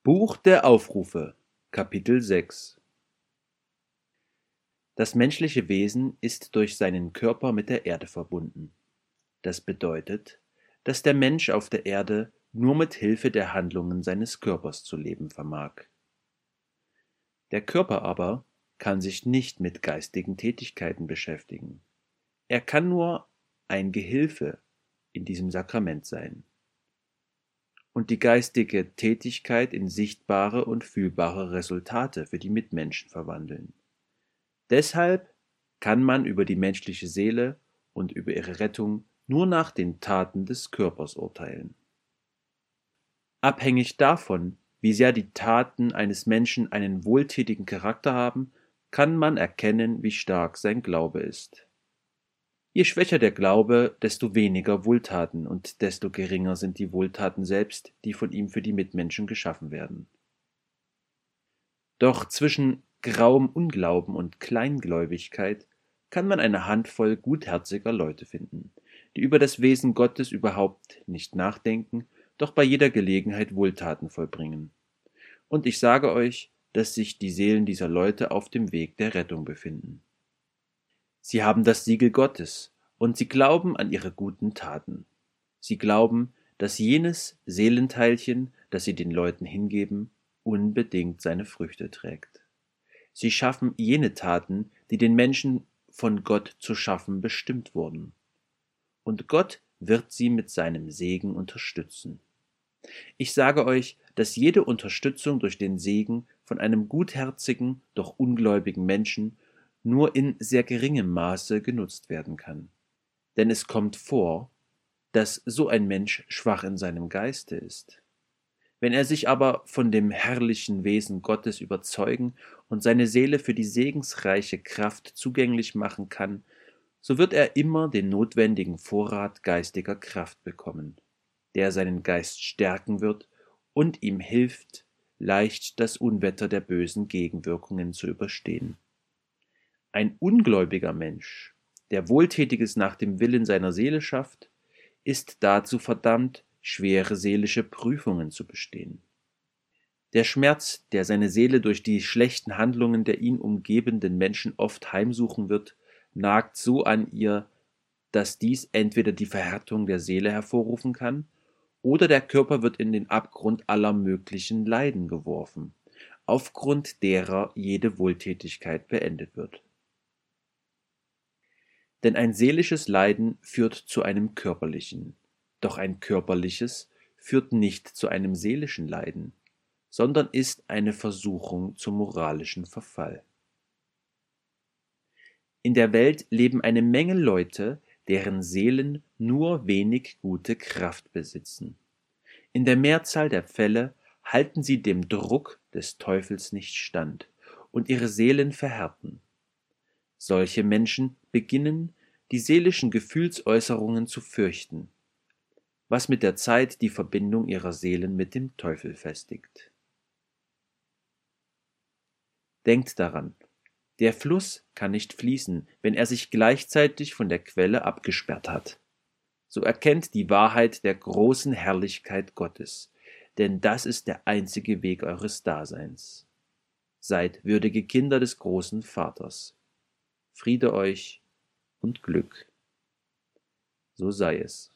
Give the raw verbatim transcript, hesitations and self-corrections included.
Buch der Aufrufe, Kapitel sechs. Das menschliche Wesen ist durch seinen Körper mit der Erde verbunden. Das bedeutet, dass der Mensch auf der Erde nur mit Hilfe der Handlungen seines Körpers zu leben vermag. Der Körper aber kann sich nicht mit geistigen Tätigkeiten beschäftigen. Er kann nur ein Gehilfe in diesem Sakrament sein und die geistige Tätigkeit in sichtbare und fühlbare Resultate für die Mitmenschen verwandeln. Deshalb kann man über die menschliche Seele und über ihre Rettung nur nach den Taten des Körpers urteilen. Abhängig davon, wie sehr die Taten eines Menschen einen wohltätigen Charakter haben, kann man erkennen, wie stark sein Glaube ist. Je schwächer der Glaube, desto weniger Wohltaten und desto geringer sind die Wohltaten selbst, die von ihm für die Mitmenschen geschaffen werden. Doch zwischen grauem Unglauben und Kleingläubigkeit kann man eine Handvoll gutherziger Leute finden, die über das Wesen Gottes überhaupt nicht nachdenken, doch bei jeder Gelegenheit Wohltaten vollbringen. Und ich sage euch, dass sich die Seelen dieser Leute auf dem Weg der Rettung befinden. Sie haben das Siegel Gottes und sie glauben an ihre guten Taten. Sie glauben, dass jenes Seelenteilchen, das sie den Leuten hingeben, unbedingt seine Früchte trägt. Sie schaffen jene Taten, die den Menschen von Gott zu schaffen bestimmt wurden. Und Gott wird sie mit seinem Segen unterstützen. Ich sage euch, dass jede Unterstützung durch den Segen von einem gutherzigen, doch ungläubigen Menschen nur in sehr geringem Maße genutzt werden kann. Denn es kommt vor, dass so ein Mensch schwach in seinem Geiste ist. Wenn er sich aber von dem herrlichen Wesen Gottes überzeugen und seine Seele für die segensreiche Kraft zugänglich machen kann, so wird er immer den notwendigen Vorrat geistiger Kraft bekommen, der seinen Geist stärken wird und ihm hilft, leicht das Unwetter der bösen Gegenwirkungen zu überstehen. Ein ungläubiger Mensch, der Wohltätiges nach dem Willen seiner Seele schafft, ist dazu verdammt, schwere seelische Prüfungen zu bestehen. Der Schmerz, der seine Seele durch die schlechten Handlungen der ihn umgebenden Menschen oft heimsuchen wird, nagt so an ihr, dass dies entweder die Verhärtung der Seele hervorrufen kann, oder der Körper wird in den Abgrund aller möglichen Leiden geworfen, aufgrund derer jede Wohltätigkeit beendet wird. Denn ein seelisches Leiden führt zu einem körperlichen, doch ein körperliches führt nicht zu einem seelischen Leiden, sondern ist eine Versuchung zum moralischen Verfall. In der Welt leben eine Menge Leute, deren Seelen nur wenig gute Kraft besitzen. In der Mehrzahl der Fälle halten sie dem Druck des Teufels nicht stand und ihre Seelen verhärten. Solche Menschen beginnen, die seelischen Gefühlsäußerungen zu fürchten, was mit der Zeit die Verbindung ihrer Seelen mit dem Teufel festigt. Denkt daran, der Fluss kann nicht fließen, wenn er sich gleichzeitig von der Quelle abgesperrt hat. So erkennt die Wahrheit der großen Herrlichkeit Gottes, denn das ist der einzige Weg eures Daseins. Seid würdige Kinder des großen Vaters. Friede euch und Glück. So sei es.